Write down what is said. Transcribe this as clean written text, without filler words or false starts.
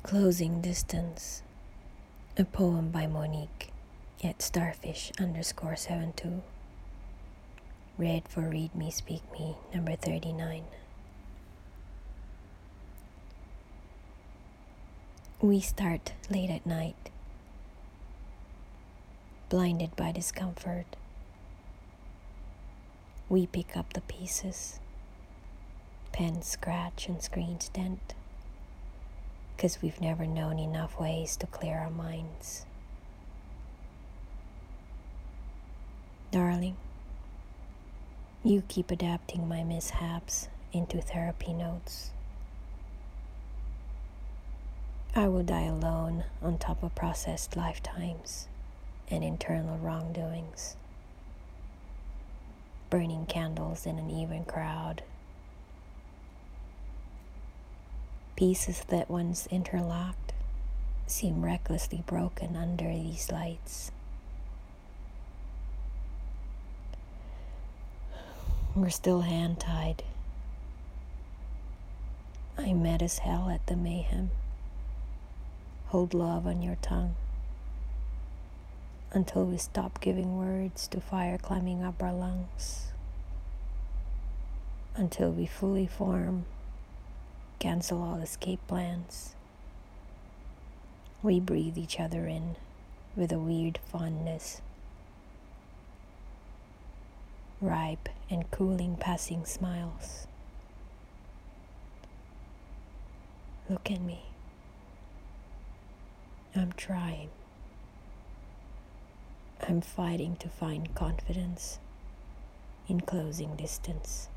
Closing Distance, a poem by Monique at starfish_72. Read for Read Me Speak Me, number 39. We start late at night, blinded by discomfort. We pick up the pieces, pens scratch and screens dent, 'cause we've never known enough ways to clear our minds. Darling, you keep adapting my mishaps into therapy notes. I will die alone on top of processed lifetimes and internal wrongdoings, burning candles in an even crowd. Pieces that once interlocked seem recklessly broken under these lights. We're still hand-tied. I'm mad as hell at the mayhem. Hold love on your tongue until we stop giving words to fire climbing up our lungs. Until we fully form, cancel all escape plans. We breathe each other in with a weird fondness. Ripe and cooling passing smiles. Look at me. I'm trying. I'm fighting to find confidence in closing distance.